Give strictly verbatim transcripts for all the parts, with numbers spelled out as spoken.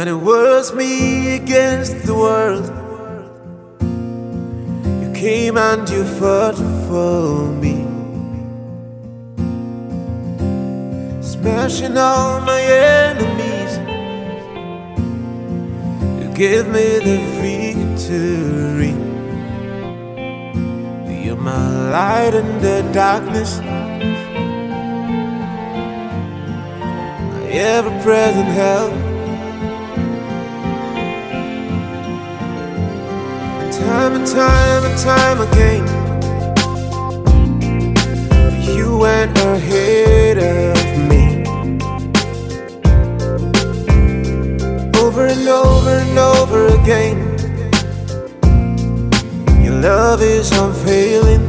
When it was me against the world, you came and you fought for me, smashing all my enemies. You gave me the victory. You're my light in the darkness, my ever-present help. Time and time and time again, you went ahead of me. Over and over and over again, your love is unfailing.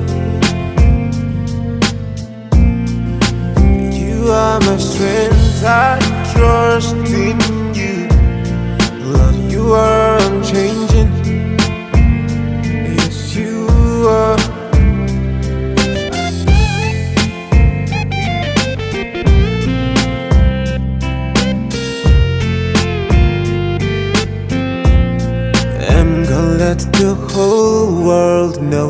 You are my strength, I trust in you. Lord, you are unchanging. Yes, you are. I'm gonna let the whole world know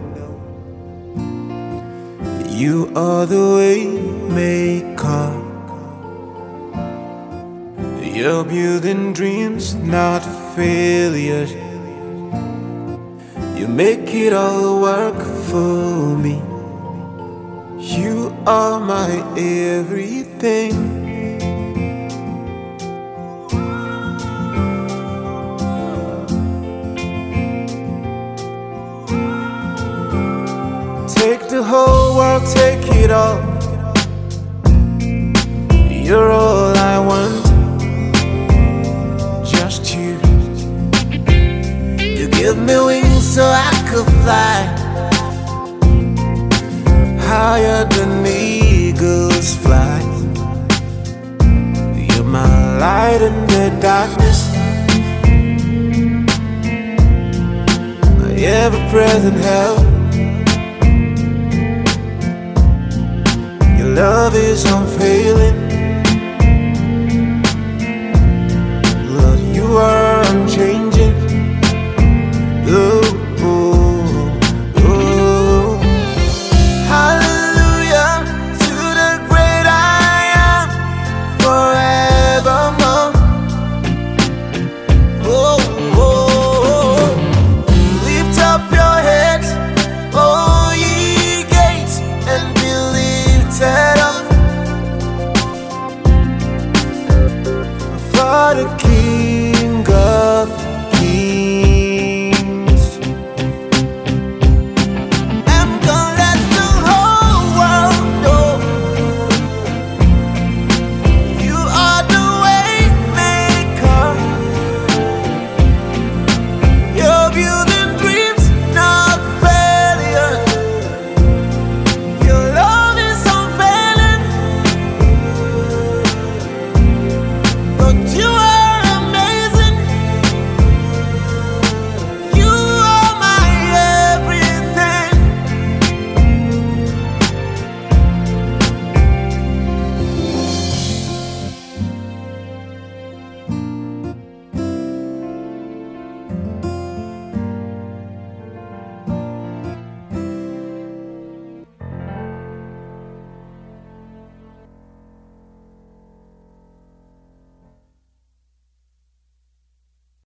you are the way maker. You're building dreams, not failures. You make it all work for me. You are my everything. Take the whole world, take it all. You're all I want, just you. You give me wings so I could fly higher than eagles fly. You're my light in the darkness, my ever-present help. Love is unfailing. Lord, you are